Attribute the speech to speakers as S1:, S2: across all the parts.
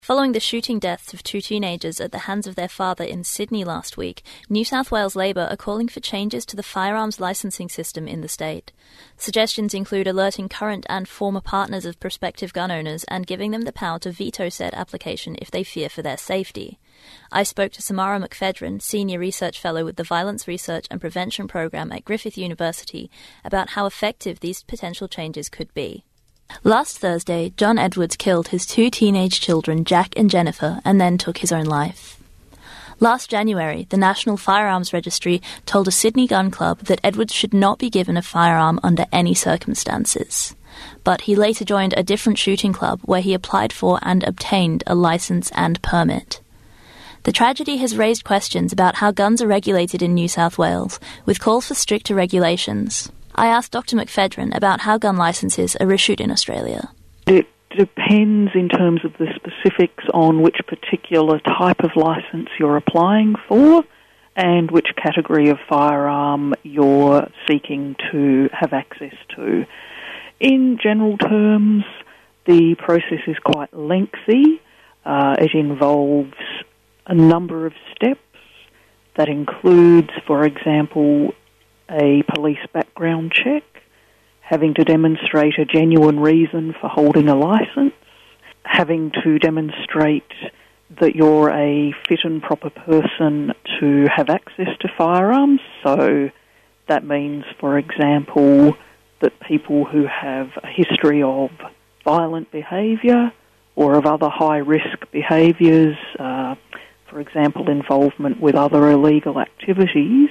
S1: Following the shooting deaths of two teenagers at the hands of their father in Sydney last week, New South Wales Labor are calling for changes to the firearms licensing system in the state. Suggestions include alerting current and former partners of prospective gun owners and giving them the power to veto said application if they fear for their safety. I spoke to Samara McPhedran, Senior Research Fellow with the Violence Research and Prevention Program at Griffith University, about how effective these potential changes could be. Last Thursday, John Edwards killed his two teenage children, Jack and Jennifer, and then took his own life. Last January, the National Firearms Registry told a Sydney gun club that Edwards should not be given a firearm under any circumstances. But he later joined a different shooting club where he applied for and obtained a licence and permit. The tragedy has raised questions about how guns are regulated in New South Wales, with calls for stricter regulations. I asked Dr. McPhedran about how gun licences are issued in Australia.
S2: It depends in terms of the specifics on which particular type of licence you're applying for and which category of firearm you're seeking to have access to. In general terms, the process is quite lengthy. It involves a number of steps. That includes, for example, a police background check, having to demonstrate a genuine reason for holding a licence, having to demonstrate that you're a fit and proper person to have access to firearms. So that means, for example, that people who have a history of violent behaviour or of other high-risk behaviours, for example, involvement with other illegal activities,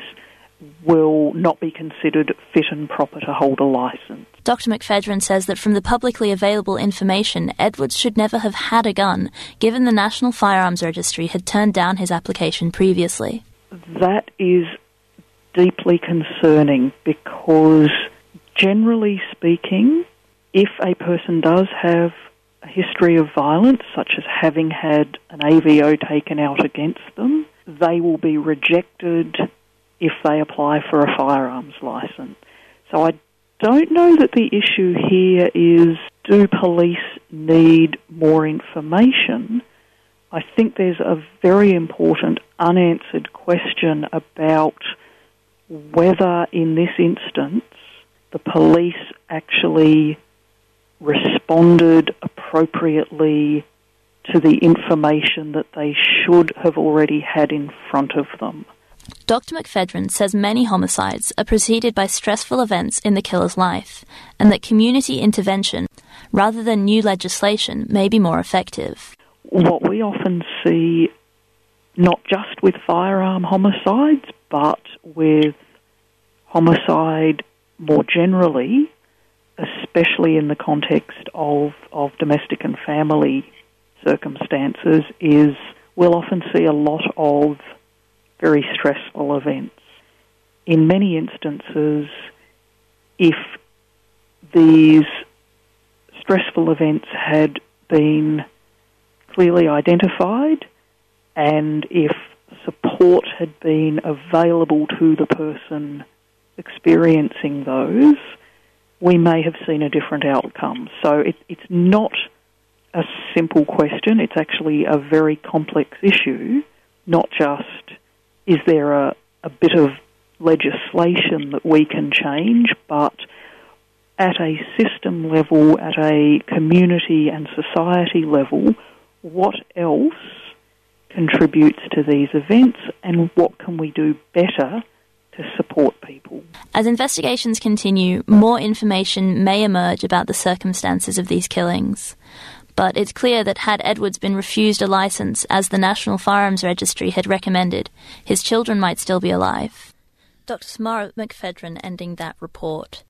S2: will not be considered fit and proper to hold a licence.
S1: Dr. McPhedran says that from the publicly available information, Edwards should never have had a gun, given the National Firearms Registry had turned down his application previously.
S2: That is deeply concerning because, generally speaking, if a person does have a history of violence, such as having had an AVO taken out against them, they will be rejected if they apply for a firearms licence. So I don't know that the issue here is, do police need more information? I think there's a very important unanswered question about whether, in this instance, the police actually responded appropriately to the information that they should have already had in front of them.
S1: Dr. McPhedran says many homicides are preceded by stressful events in the killer's life, and that community intervention, rather than new legislation, may be more effective.
S2: What we often see, not just with firearm homicides, but with homicide more generally, especially in the context of domestic and family circumstances, is we'll often see a lot of very stressful events. In many instances, if these stressful events had been clearly identified and if support had been available to the person experiencing those, we may have seen a different outcome. So it's not a simple question. It's actually a very complex issue, not just is there a bit of legislation that we can change, but at a system level, at a community and society level, what else contributes to these events and what can we do better to support people?
S1: As investigations continue, more information may emerge about the circumstances of these killings. But it's clear that had Edwards been refused a licence, as the National Firearms Registry had recommended, his children might still be alive. Dr. Samara McPhedran ending that report.